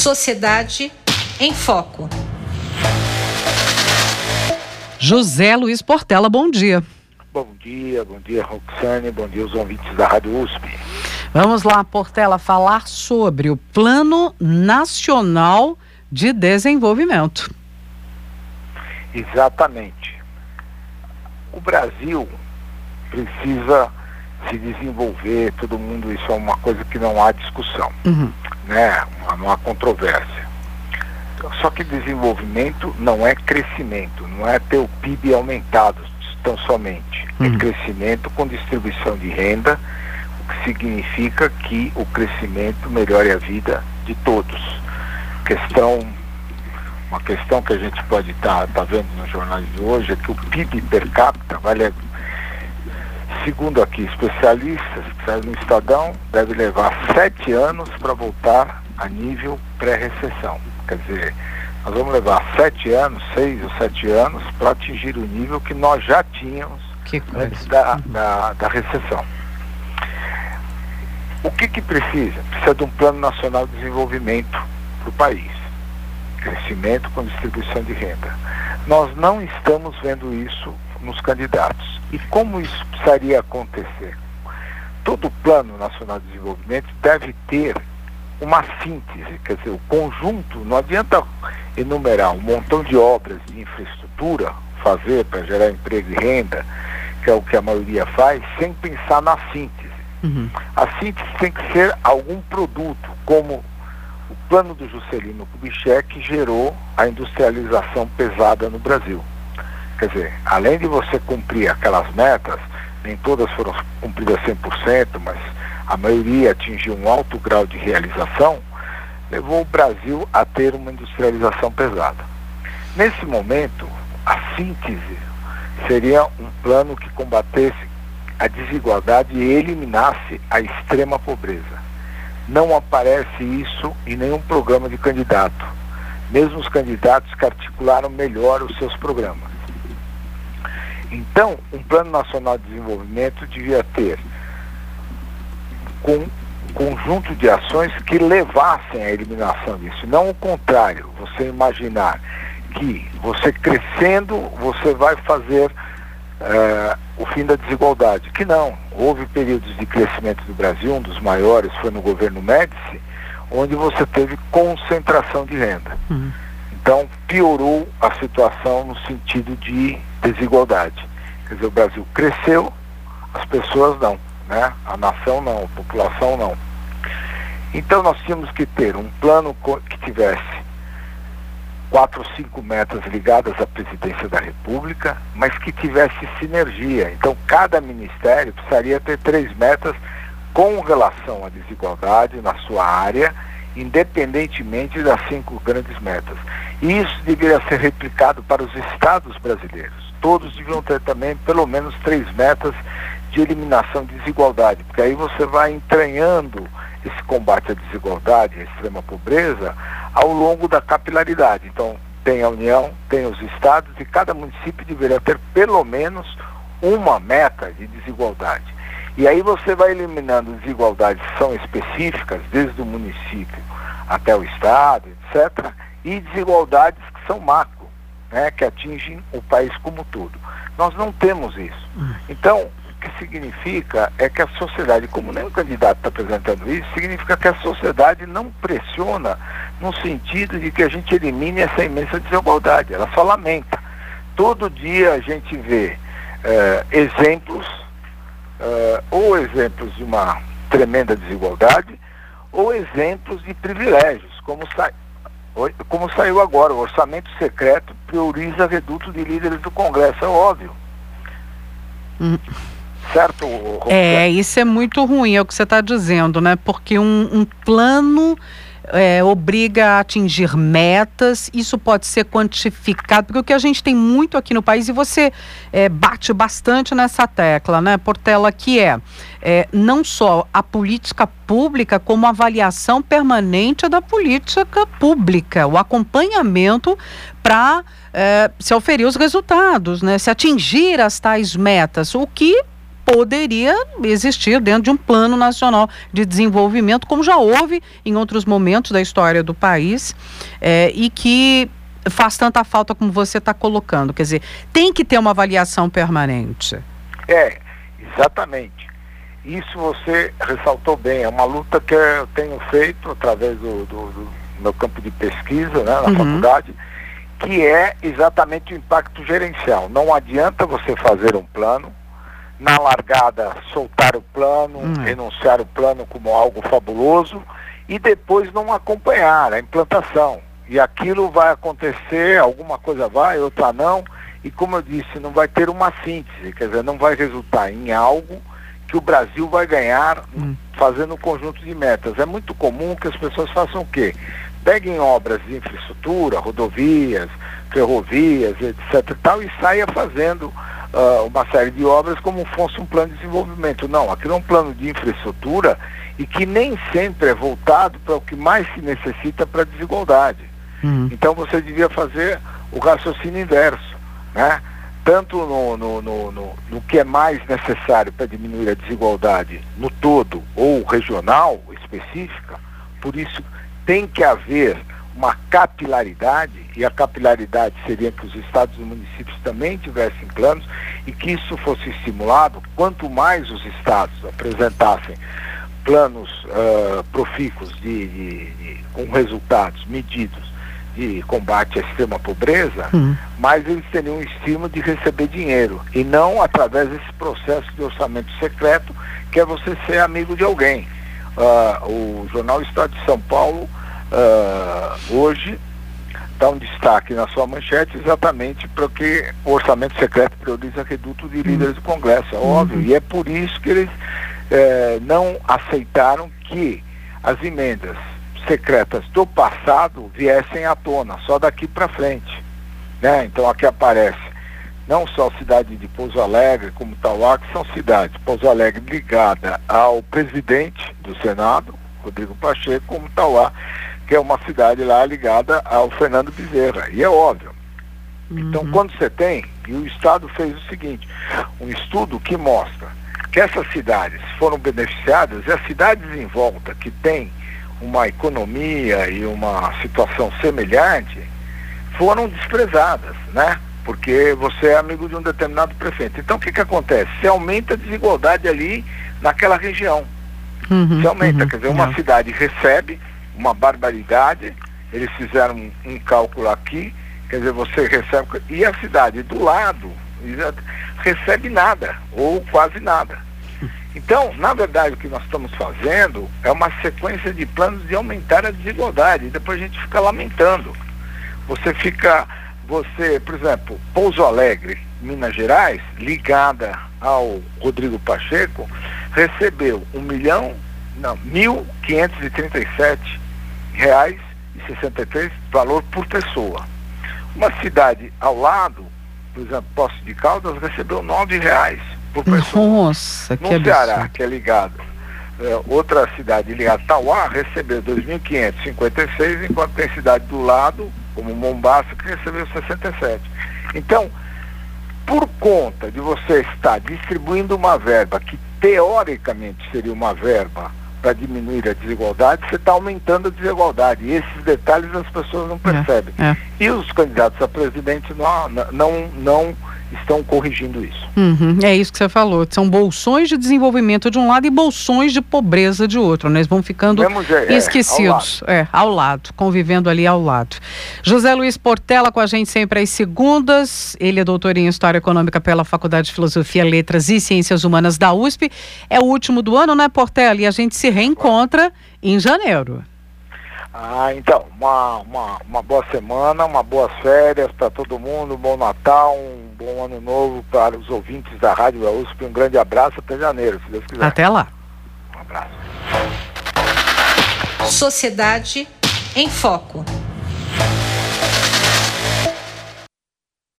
Sociedade em Foco. José Luiz Portela, bom dia. Bom dia, Roxane, bom dia aos ouvintes da Rádio USP. Vamos lá, Portela, falar sobre o Plano Nacional de Desenvolvimento. Exatamente. O Brasil precisa se desenvolver, todo mundo, isso é uma coisa que não há discussão, né? Não há controvérsia. Só que desenvolvimento não é crescimento, não é ter o PIB aumentado tão somente. É crescimento com distribuição de renda, o que significa que o crescimento melhore a vida de todos. Uma questão que a gente pode estar vendo nos jornais de hoje é que o PIB per capita segundo aqui especialistas, no Estadão, deve levar 7 anos para voltar a nível pré-recessão. Quer dizer, nós vamos levar 6 ou 7 anos para atingir o nível que nós já tínhamos antes da recessão. O que precisa? Precisa de um Plano Nacional de Desenvolvimento para o país. Crescimento com distribuição de renda. Nós não estamos vendo isso nos candidatos. E como isso precisaria acontecer? Todo Plano Nacional de Desenvolvimento deve ter uma síntese, quer dizer, o conjunto, não adianta enumerar um montão de obras de infraestrutura, fazer para gerar emprego e renda, que é o que a maioria faz, sem pensar na síntese. A síntese tem que ser algum produto, como o plano do Juscelino Kubitschek gerou a industrialização pesada no Brasil. Quer dizer, além de você cumprir aquelas metas, nem todas foram cumpridas 100%, mas a maioria atingiu um alto grau de realização, levou o Brasil a ter uma industrialização pesada. Nesse momento, a síntese seria um plano que combatesse a desigualdade e eliminasse a extrema pobreza. Não aparece isso em nenhum programa de candidato, mesmo os candidatos que articularam melhor os seus programas. Então, um Plano Nacional de Desenvolvimento devia ter um conjunto de ações que levassem à eliminação disso, não o contrário, você imaginar que você crescendo, você vai fazer o fim da desigualdade, que não. Houve períodos de crescimento do Brasil, um dos maiores foi no governo Médici, onde você teve concentração de renda. Então, piorou a situação no sentido de desigualdade. Quer dizer, o Brasil cresceu, as pessoas não, né? A nação não, a população não. Então, nós tínhamos que ter um plano que tivesse 4 ou 5 metas ligadas à presidência da República, mas que tivesse sinergia. Então, cada ministério precisaria ter 3 metas com relação à desigualdade na sua área, independentemente das 5 grandes metas. E isso deveria ser replicado para os estados brasileiros. Todos deviam ter também pelo menos 3 metas de eliminação de desigualdade, porque aí você vai entranhando esse combate à desigualdade, à extrema pobreza, ao longo da capilaridade. Então, tem a União, tem os estados, e cada município deveria ter pelo menos uma meta de desigualdade. E aí você vai eliminando desigualdades que são específicas, desde o município até o estado, etc., e desigualdades que são macro, né, que atingem o país como um todo. Nós não temos isso. Então, o que significa é que a sociedade, como nenhum candidato está apresentando isso, significa que a sociedade não pressiona no sentido de que a gente elimine essa imensa desigualdade. Ela só lamenta. Todo dia a gente vê exemplos, ou exemplos de uma tremenda desigualdade, ou exemplos de privilégios, como saiu agora. O orçamento secreto prioriza reduto de líderes do Congresso, é óbvio. Certo? Isso é muito ruim, é o que você está dizendo, né? Porque um plano obriga a atingir metas, isso pode ser quantificado, porque o que a gente tem muito aqui no país, e você bate bastante nessa tecla, né, Portela, que não só a política pública, como a avaliação permanente da política pública, o acompanhamento para se oferir os resultados, né, se atingir as tais metas, o que poderia existir dentro de um plano nacional de desenvolvimento, como já houve em outros momentos da história do país, e que faz tanta falta como você está colocando. Quer dizer, tem que ter uma avaliação permanente. Exatamente. Isso você ressaltou bem. É uma luta que eu tenho feito através do meu campo de pesquisa, né, na faculdade, que é exatamente o impacto gerencial. Não adianta você fazer um plano, na largada soltar o plano, renunciar o plano como algo fabuloso e depois não acompanhar a implantação. E aquilo vai acontecer, alguma coisa vai, outra não, e como eu disse, não vai ter uma síntese, quer dizer, não vai resultar em algo que o Brasil vai ganhar fazendo um conjunto de metas. É muito comum que as pessoas façam o quê? Peguem obras de infraestrutura, rodovias, ferrovias, etc. e tal, e saia fazendo uma série de obras como fosse um plano de desenvolvimento. Não, aquilo é um plano de infraestrutura e que nem sempre é voltado para o que mais se necessita para a desigualdade. Então você devia fazer o raciocínio inverso, né? Tanto no que é mais necessário para diminuir a desigualdade no todo ou regional, específica. Por isso tem que haver uma capilaridade, e a capilaridade seria que os estados e municípios também tivessem planos e que isso fosse estimulado. Quanto mais os estados apresentassem planos profícuos com resultados medidos de combate à extrema pobreza, mais eles teriam um estímulo de receber dinheiro, e não através desse processo de orçamento secreto, que é você ser amigo de alguém. O jornal Estado de São Paulo hoje dá um destaque na sua manchete exatamente porque o orçamento secreto prioriza reduto de líderes do Congresso, é óbvio, e é por isso que eles não aceitaram que as emendas secretas do passado viessem à tona, só daqui para frente, né? Então aqui aparece não só a cidade de Pouso Alegre, como Tauá, que são cidades, Pouso Alegre ligada ao presidente do Senado, Rodrigo Pacheco, como Tauá, que é uma cidade lá ligada ao Fernando Bezerra, e é óbvio. Então quando você tem, e o Estado fez o seguinte, um estudo que mostra que essas cidades foram beneficiadas, e as cidades em volta que têm uma economia e uma situação semelhante foram desprezadas, né? Porque você é amigo de um determinado prefeito. Então o que acontece? Você aumenta a desigualdade ali naquela região. Você aumenta, quer dizer, uma cidade recebe uma barbaridade, eles fizeram um cálculo aqui, quer dizer, você recebe, e a cidade do lado recebe nada, ou quase nada. Então, na verdade, o que nós estamos fazendo é uma sequência de planos de aumentar a desigualdade, e depois a gente fica lamentando. Por exemplo, Pouso Alegre, Minas Gerais, ligada ao Rodrigo Pacheco, recebeu R$1.537,63 valor por pessoa. Uma cidade ao lado, por exemplo, Poços de Caldas, recebeu R$9 por pessoa. Nossa, que no Ceará, absurdo. que é ligado, outra cidade ligada, Tauá, recebeu 2.556, enquanto tem cidade do lado, como Mombaça, que recebeu 67. Então, por conta de você estar distribuindo uma verba que teoricamente seria uma verba para diminuir a desigualdade, você está aumentando a desigualdade. E esses detalhes as pessoas não percebem. E os candidatos a presidente não estão corrigindo isso. É isso que você falou. São bolsões de desenvolvimento de um lado e bolsões de pobreza de outro. Nós vamos ficando esquecidos. Ao lado, convivendo ali ao lado. José Luiz Portela com a gente sempre às segundas. Ele é doutor em História Econômica pela Faculdade de Filosofia, Letras e Ciências Humanas da USP. É o último do ano, né, Portela? E a gente se reencontra em janeiro. Então, uma boa semana, uma boas férias para todo mundo, um bom Natal, um bom ano novo para os ouvintes da Rádio da USP. Um grande abraço, até janeiro, se Deus quiser. Até lá. Um abraço. Sociedade em Foco.